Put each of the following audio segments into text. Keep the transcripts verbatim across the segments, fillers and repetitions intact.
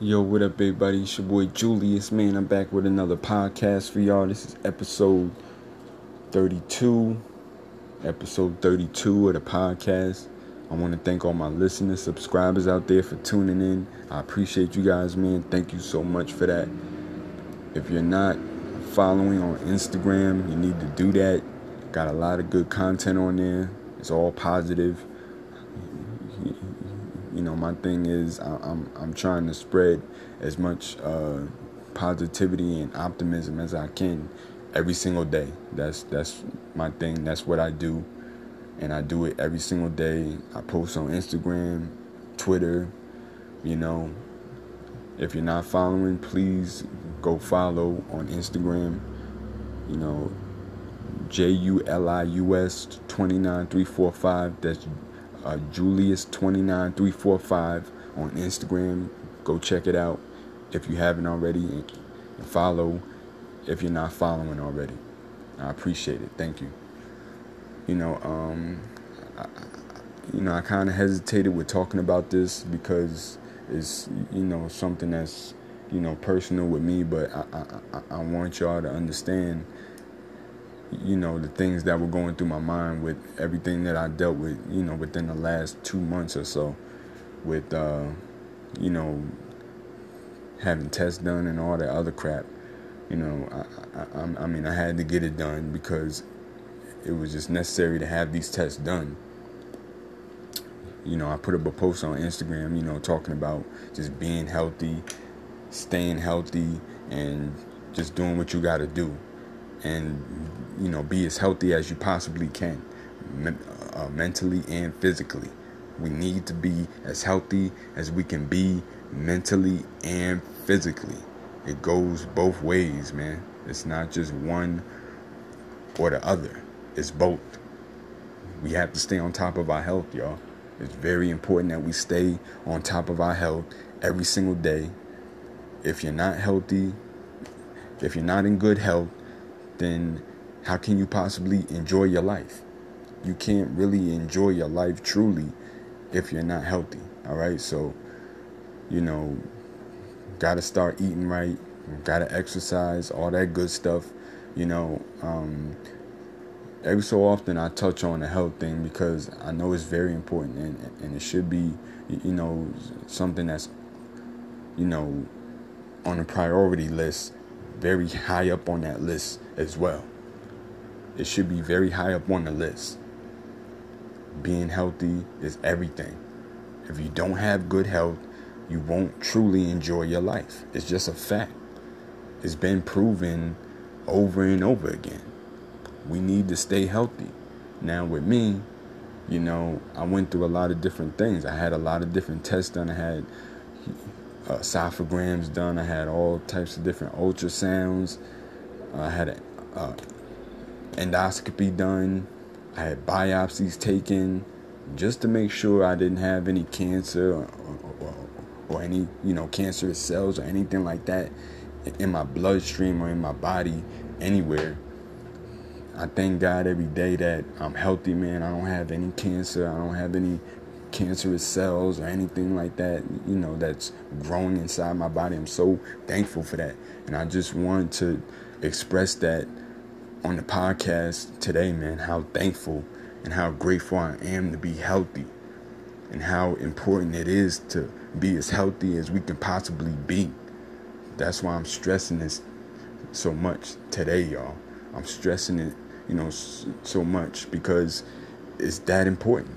Yo, what up, everybody? It's your boy Julius, man. I'm back with another podcast for y'all. This is episode thirty-two. Episode thirty-two of the podcast. I want to thank all my listeners, subscribers out there for tuning in. I appreciate you guys, man. Thank you so much for that. If you're not following on Instagram, you need to do that. Got a lot of good content on there. It's all positive. You know, my thing is I'm I'm trying to spread as much uh, positivity and optimism as I can every single day. That's that's my thing. That's what I do, and I do it every single day. I post on Instagram, Twitter. You know, if you're not following, please go follow on Instagram. You know, J U L I U S two nine three four five. That's Uh, Julius two nine three four five on Instagram. Go check it out if you haven't already, and follow if you're not following already. I appreciate it. Thank you. You know, um, I, you know, I kind of hesitated with talking about this because it's, you know, something that's, you know, personal with me, but I, I, I, I want y'all to understand, you know, the things that were going through my mind with everything that I dealt with, you know, within the last two months or so with, uh, you know, having tests done and all that other crap. You know, I, I, I mean, I had to get it done because it was just necessary to have these tests done. You know, I put up a post on Instagram, you know, talking about just being healthy, staying healthy, and just doing what you got to do. And, you know, be as healthy as you possibly can, me- uh, mentally and physically. We need to be as healthy as we can be mentally and physically. It goes both ways, man. It's not just one or the other. It's both. We have to stay on top of our health, y'all. It's very important that we stay on top of our health every single day. If you're not healthy, if you're not in good health, then how can you possibly enjoy your life? You can't really enjoy your life truly if you're not healthy, all right? So, you know, got to start eating right, got to exercise, all that good stuff. You know, um, every so often I touch on the health thing because I know it's very important, and, and it should be, you know, something that's, you know, on a priority list, very high up on that list as well. It should be very high up on the list. Being healthy is everything. If you don't have good health, you won't truly enjoy your life. It's just a fact. It's been proven over and over again. We need to stay healthy. Now with me, you know, I went through a lot of different things. I had a lot of different tests done. I had uh, esophagrams done. I had all types of different ultrasounds. I had an uh, endoscopy done. I had biopsies taken just to make sure I didn't have any cancer or, or, or any, you know, cancerous cells or anything like that in my bloodstream or in my body anywhere. I thank God every day that I'm healthy, man. I don't have any cancer. I don't have any cancerous cells or anything like that, you know, that's growing inside my body. I'm so thankful for that. And I just want to express that on the podcast today, man, how thankful and how grateful I am to be healthy, and how important it is to be as healthy as we can possibly be. That's why I'm stressing this so much today, y'all. I'm stressing it, you know, so much because it's that important.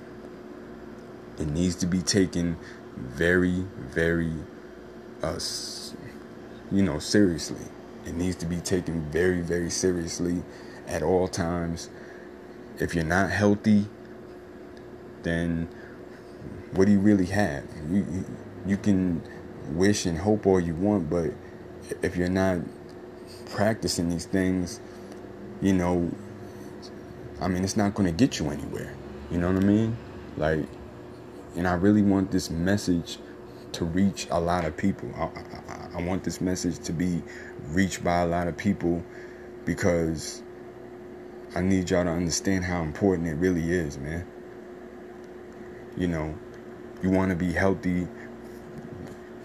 It needs to be taken very, very, uh, you know, seriously. It needs to be taken very, very seriously at all times. If you're not healthy, then what do you really have? You, you, you can wish and hope all you want, but if you're not practicing these things, you know, I mean, it's not going to get you anywhere. You know what I mean? Like, and I really want this message to reach a lot of people. I, I, I want this message to be reached by a lot of people because I need y'all to understand how important it really is, man. You know, you want to be healthy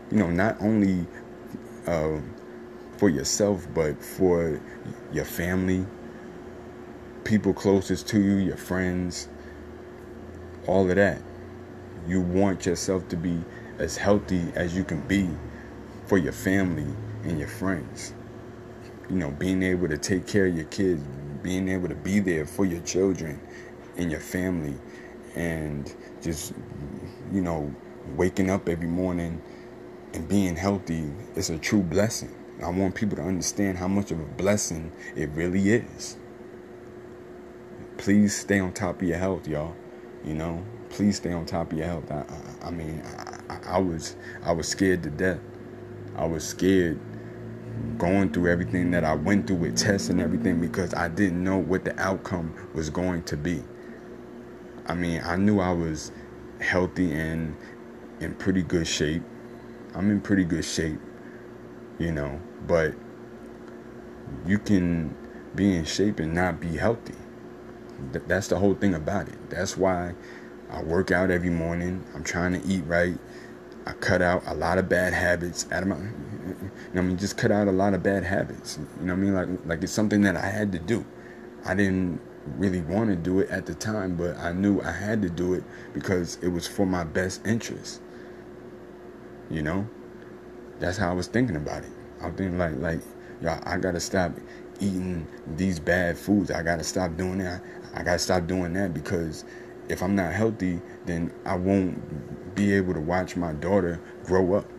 you know, not only uh, for yourself, but for your family, people closest to you, your friends, all of that. You want yourself to be as healthy as you can be for your family and your friends. You know, being able to take care of your kids, being able to be there for your children and your family, and just, you know, waking up every morning and being healthy is a true blessing. I want people to understand how much of a blessing it really is. Please stay on top of your health, y'all. You know, please stay on top of your health. I, I, I mean, I, I was, I was scared to death. I was scared going through everything that I went through with tests and everything, because I didn't know what the outcome was going to be. I mean, I knew I was healthy and in pretty good shape. I'm in pretty good shape, you know, but you can be in shape and not be healthy. That's the whole thing about it. That's why I work out every morning. I'm trying to eat right. I cut out a lot of bad habits out of my, you know, I mean, just cut out a lot of bad habits. You know what I mean? Like, like it's something that I had to do. I didn't really want to do it at the time, but I knew I had to do it because it was for my best interest. You know, that's how I was thinking about it. I was thinking like, like, y'all, I gotta stop eating these bad foods. I gotta stop doing that. I gotta stop doing that, because if I'm not healthy, then I won't be able to watch my daughter grow up.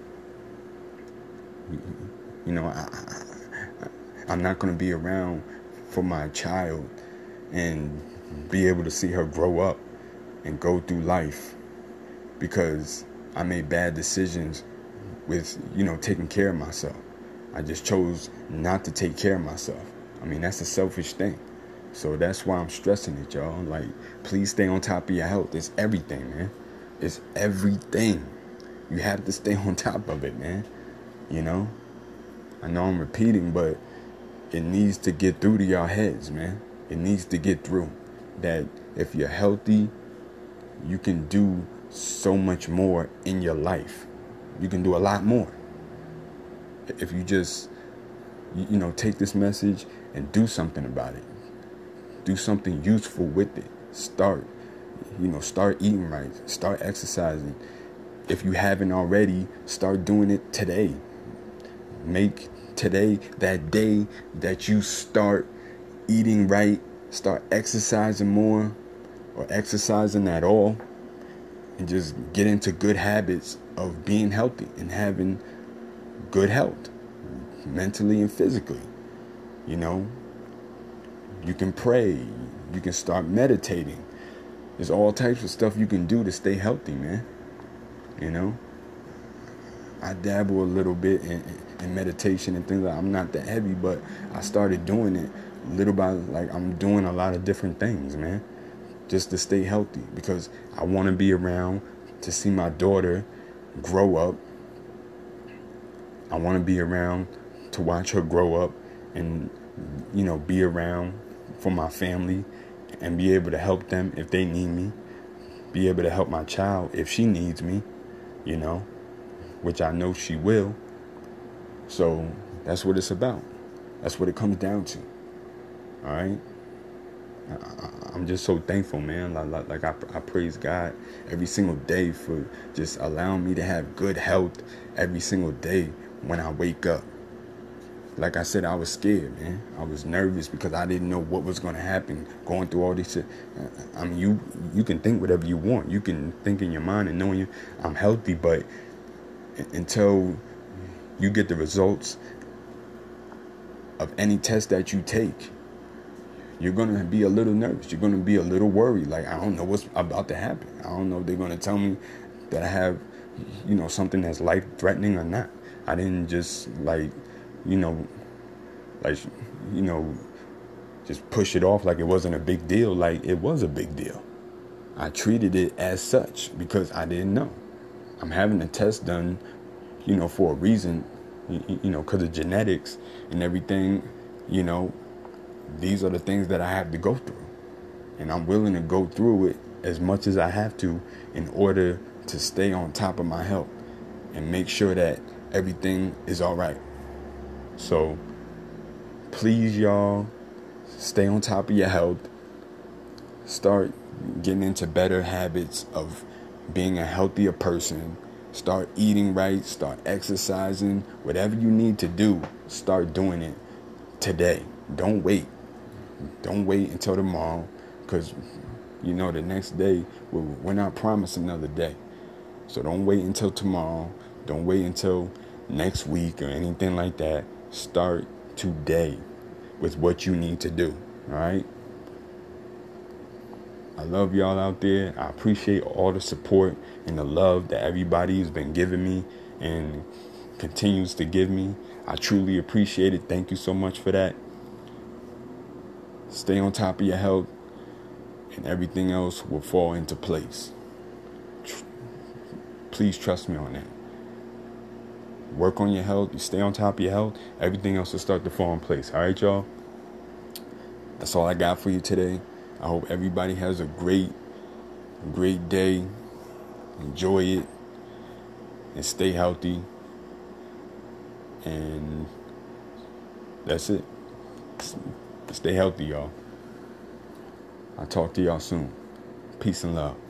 You know, I, I, I'm not going to be around for my child and be able to see her grow up and go through life because I made bad decisions with, you know, taking care of myself. I just chose not to take care of myself. I mean, that's a selfish thing. So that's why I'm stressing it, y'all. Like, please stay on top of your health. It's everything, man. It's everything. You have to stay on top of it, man. You know? I know I'm repeating, but it needs to get through to y'all heads, man. It needs to get through that if you're healthy, you can do so much more in your life. You can do a lot more. If you just, you know, take this message and do something about it. Do something useful with it. Start, you know, start eating right. Start exercising. If you haven't already, start doing it today. Make today that day that you start eating right, start exercising more or exercising at all, and just get into good habits of being healthy and having good health, mentally and physically. You know, you can pray, you can start meditating. There's all types of stuff you can do to stay healthy, man. You know, I dabble a little bit in, in meditation and things like that. I'm not that heavy, but I started doing it little by, like, I'm doing a lot of different things, man, just to stay healthy, because I want to be around to see my daughter grow up. I want to be around to watch her grow up and, you know, be around for my family and be able to help them if they need me, be able to help my child if she needs me, you know, which I know she will. So that's what it's about. That's what it comes down to. All right. I, I'm just so thankful, man. Like, like I, I praise God every single day for just allowing me to have good health every single day when I wake up. Like I said, I was scared, man. I was nervous because I didn't know what was going to happen going through all this shit. I mean, you you can think whatever you want. You can think in your mind and knowing you, I'm healthy, but until you get the results of any test that you take, you're going to be a little nervous. You're going to be a little worried. Like, I don't know what's about to happen. I don't know if they're going to tell me that I have, you know, something that's life-threatening or not. I didn't just, like, you know, like, you know, just push it off like it wasn't a big deal. Like, it was a big deal. I treated it as such because I didn't know. I'm having a test done, you know, for a reason, you, you know, because of genetics and everything. You know, these are the things that I have to go through. And I'm willing to go through it as much as I have to in order to stay on top of my health. and make sure that everything is all right. So please, y'all, stay on top of your health. Start getting into better habits of being a healthier person. Start eating right. Start exercising. Whatever you need to do, start doing it today. Don't wait. Don't wait until tomorrow, because, you know, the next day, we're, we're not promised another day. So don't wait until tomorrow. Don't wait until next week or anything like that. Start today with what you need to do. All right? I love y'all out there. I appreciate all the support and the love that everybody has been giving me and continues to give me. I truly appreciate it. Thank you so much for that. Stay on top of your health, and everything else will fall into place. Please trust me on that. Work on your health. You stay on top of your health, everything else will start to fall in place. All right, y'all? That's all I got for you today. I hope everybody has a great, great day. Enjoy it and stay healthy. And that's it. Stay healthy, y'all. I'll talk to y'all soon. Peace and love.